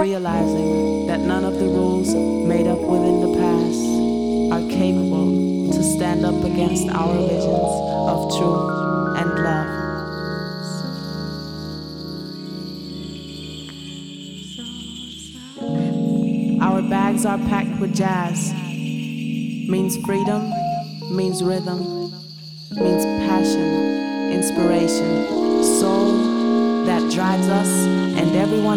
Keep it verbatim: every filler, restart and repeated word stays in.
realizing that none of the rules made up within the past are capable to stand up against our visions of truth and love. Our bags are packed with jazz. Means freedom, means rhythm, means passion, inspiration, soul that drives us and everyone